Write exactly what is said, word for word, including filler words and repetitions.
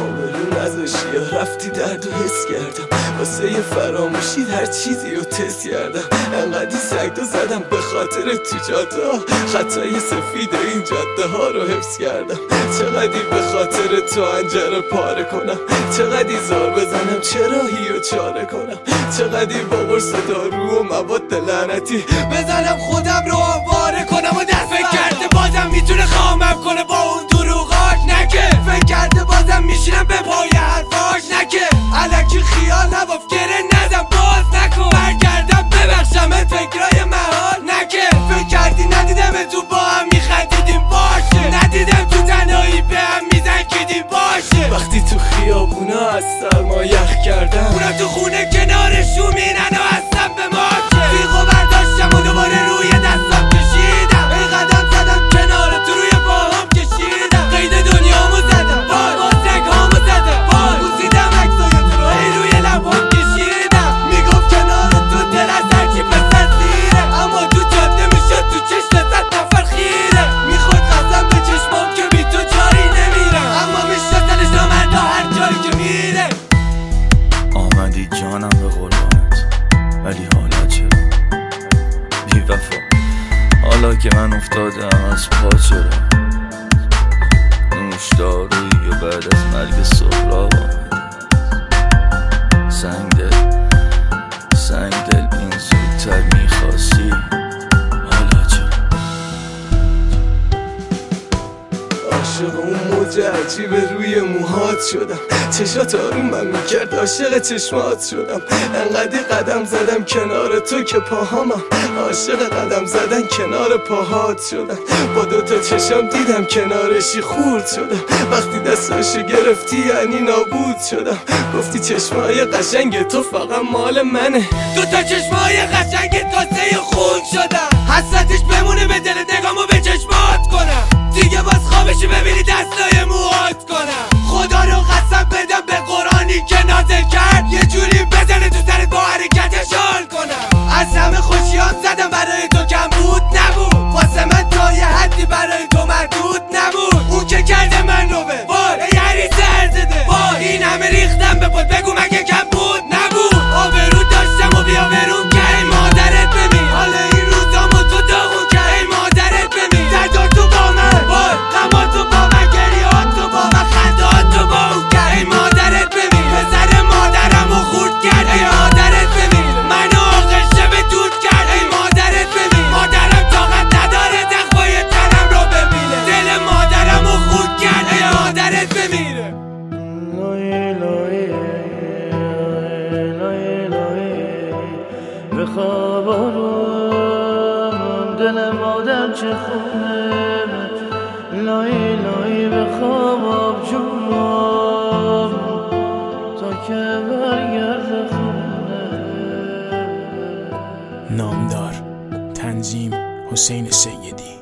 آبرو نذاشی یا رفتی درد و حس کردم واسه یه فراموشی هر چیزی رو تست کردم انقدی سگدو زدم به خاطر تو جاده ها خطای سفید این جاده ها رو حفظ کردم چقدی به خاطر تو انجره پاره کنم چقدی زار بزنم چراهی رو چاره کنم چقدی با قرص دارو و مواد لعنتی بزنم خودم رو آواره کنم و دست فکر کرده بازم میتونه خامم کنه با اون دروغاش نکه فکر کرده بازم میشینم به پای حرفاش نکه الکی خیال نباف گره ندم باز نکن برگردم ببخشمت فکرای محال نکه فکر کردی ندیدم تو با هم میخندیدیم باشه ندیدم تو تنهایی به هم میزنگیدیم باشه وقتی تو خیابونا از سرما یخ کردم اونا تو خونه کنارشون مینن و اصلا به ماشه تیغو برداشتم و دوباره روی دستم کشیدم ای قدم زدم کنار تو روی باهم کشیدم قید دنیامو زدم باز باز رگامو زدم باز بوسیدم عکسای تو رو ای روی لبام کشیدم میگفت کنار تو دل از هرکی پسر زیره اما تو جاده میشد تو چشم صد نفر خیره میخورد قسم به چشمام که بی تو جاری نمیرم اما میشد دلش نامردا هر جایی که میره آمدی جانم به قربانت ولی حالا چرا بی وفا حالا که من افتادم از پا چرا نوش دارویی و بعد از مرگ سهراب سنگ دل سنگ دل این زودتر میخواستی حالا چرا عاشق اون موج عجیب روی موهات شدم چشات آروم من میکرد عاشق چشمات شدم انقدی قدم زدم کنار تو که پاهامم عاشق قدم زدن کنار پاهات شدم با دوتا چشم دیدم کنارشی خورد شدم وقتی دستاشو گرفتی یعنی نابود شدم گفتی چشمای قشنگ تو فقط مال منه دوتا چشمای قشنگ تازه خون شدم حسرتش بمونه به دل نگامو به چشمات کنم دیگه باز خوابشی ببینی دستای موهات کنم خدا رو قسم بدم به قرآنی که نازل کرد یه جوری بزنه تو سرت با حرکتش حال کنم از همه خوشیام زدم برای تو کم بود نبود واسه من تا یه حدی برای تو محدود نبود اون که کرده من رو به وای ای هری سرزده وای این همه ریختم به پد بگو مگه کم بود نبود آبرو داشتم و بیا برون که ای مادرت ببین حالا این روزامو تو داغون که ای مادرت ببین دردار تو با من وای غما تو با من گریهات تو با من خندهات تو با اون که ای مادرت ببین پسر مادرمو خورد کرد ای مادرت ببین منو آغشته به دود کرد ای مادرت ببین مادرم طاقت نداره دخوای تنم رو ببینه دل مادرمو خورد کرد ای مادرت بمیره به خواب آروم دل مادر چه خونه لای لای به خواب آبجوم تا که برگرد خونه. نامدار تنظیم حسین سیدی.